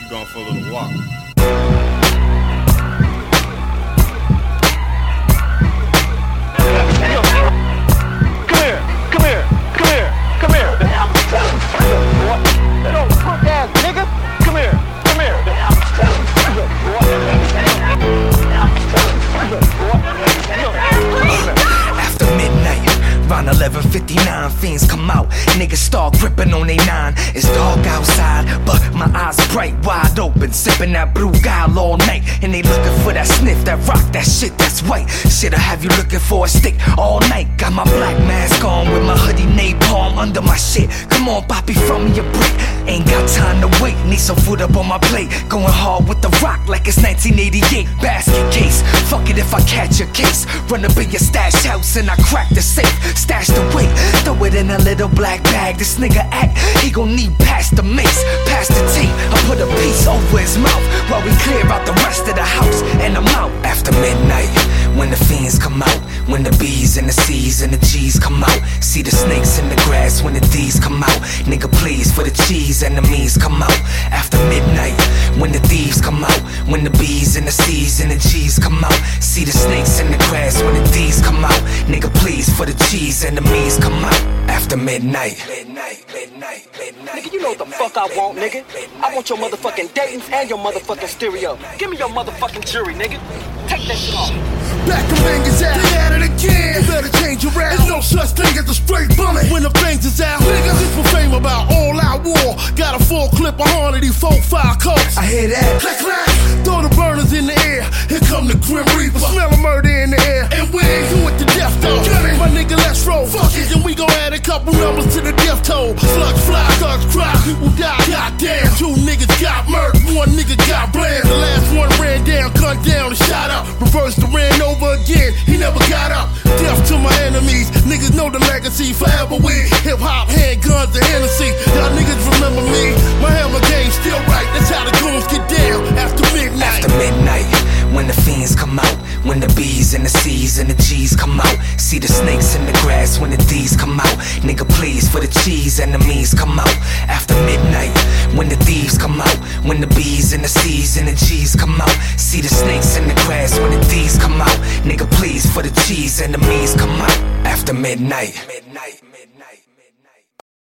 You going for a little walk. After midnight, round 11:59, fiends come out. Niggas start gripping on they nine. It's dark outside, but my eyes bright, wide open, sipping that blue guile all night. And they looking for that sniff, that rock, that shit that's white. Shit'll have you looking for a stick all night. Got my black mask on with my hoodie napalm under my shit. Come on, Poppy, throw me a brick. Ain't got time to wait, need some food up on my plate. Going hard with the rock like it's 1988. Basket case, fuck it if I catch a case. Run up in your stash house and I crack the safe. Stash the weight, throw it in a little black bag. This nigga act, he gon' need past the mace, past the tape. I put a piece over his mouth while we clear out the rest of the house. And I'm out after midnight, when the fiends come out. When the B's and the C's and the G's come out. See the snakes in the grass when the D's come out. Nigga, please, for the cheese, enemies come out. After midnight, when the thieves come out. When the B's and the C's and the G's come out. See the snakes in the grass when the D's come out. Nigga, please, for the cheese, enemies come out. After midnight. Nigga, you know what the fuck I want, nigga. I want your motherfucking Dayton's and your motherfucking stereo. Give me your motherfucking jury, nigga. Take that shit off. Back the fingers out, they at it again. You better change your route. There's no such thing as a straight bullet when the fingers out. Niggas is for fame about all out war. Got a full clip of 184 coats. I hear that. Clack, clack. Throw the burners in the air. Here come the Grim Reaper. Smell of murder in the air. And we ain't do it to death though. My nigga, let's roll. Fuck it. And we gon' add a couple numbers to the death toll. Slugs fly, thugs cry, people die. Goddamn, 2 niggas got murked, 1 nigga got blamed. The last one ran down, gunned down and shot up. Reversed and ran over again, he never got up. Death to my enemies, niggas know the legacy. Forever we hip hop, handguns, and Hennessy. Y'all niggas remember me, my hammer game still right. That's how the goons get down after midnight. After midnight, when the fiends come out. When the B's and the C's and the G's come out. See the snakes in the grass when the D's come out. Nigga, please, for the cheese, enemies come out. After midnight, when the thieves come out. When the B's and the C's and the G's come out. See the snakes in the grass when the D's come out. Nigga, please, for the cheese, enemies come out. After midnight.